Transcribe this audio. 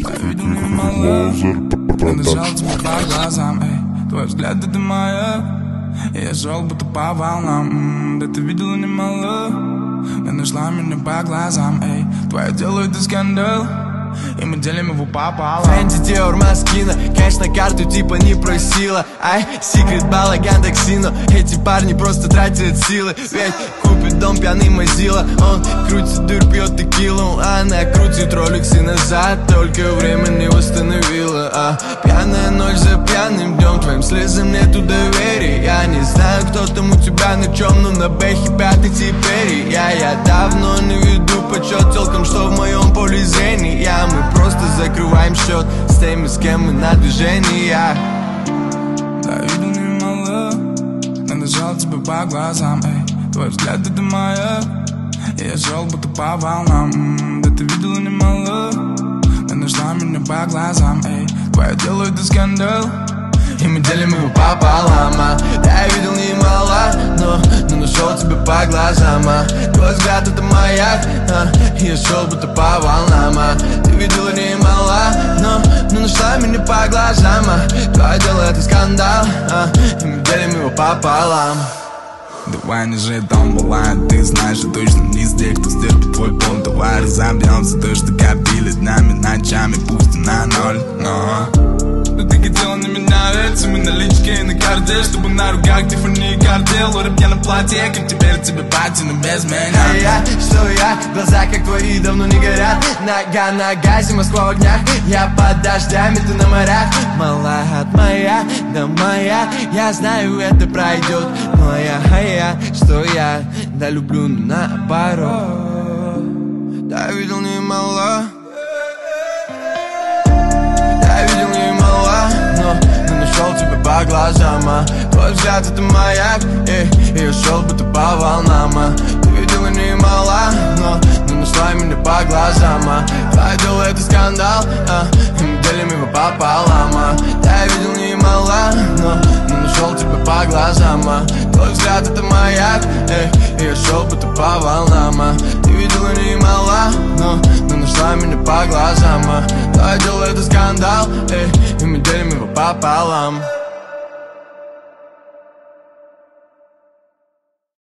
Я видел немало, я нажал тебе по глазам, эй. Твой взгляд это моя, я шел будто по волнам. Да ты видела немало, я нашла меня по глазам, эй. Твое дело это скандал, и мы делим его пополам. Фэнди, Диор, Маскина, кэш на карту типа не просила. Ай, секрет, балаган, таксино. Эти парни просто тратят силы. Ведь купит дом пьяный Мазила. Он крутит дыр, пьет текилу. Она крутит роликсы назад, только время не восстановила. Пьяная ночь за пьяным днем, твоим слезам нету доверия. Я не знаю, кто там у тебя на чем, но на бэхе пятый теперь. Я давно не веду почет телкам, что в моем поле зрения. Мы просто закрываем счет с теми, с кем мы на движении. Да, видел немало, но нажал тебе по глазам, эй. Твой взгляд это моя, я шел будто по волнам. Да ты видела немало, но нашла меня по глазам, эй. Твое дело это скандал, и мы делим его пополам. Я видел немало, но нашел тебя по глазам. Твой взгляд это маяк, я шел будто по волнам. Ты видела немало, но нашла меня по глазам. Твое дело это скандал, и мы делим его пополам. Давай не жить там бывает, ты знаешь, я точно не из тех, кто стерпит твой пол. Давай разобьемся то, что копили днями, ночами, пусть и на ноль, но... Но ты хотела на меня верить, мы налички и на карте, чтобы на руках Тиффани картел. Рэп я на платье, как теперь тебе пати, но без меня. Что я, глаза как твои давно не горят. Нога на газе, Москва в огнях. Я под дождями, ты на морях. Малая моя, да моя. Я знаю, это пройдет. Моя, что я, да люблю наоборот. Да видел немало, но нашел тебя по глазам. Твой взгляд это маяк, и я шел будто по волнам. Ты видела немало, но нашла меня по глазам. Твое дело это скандал, и мы делим его пополам. Я видел немало, но нашел тебя по глазам. Твой взгляд это маяк, и я шел будто по волнам. Ты видела немало, но нашла меня по глазам. Твое дело это скандал, и мы делим его пополам.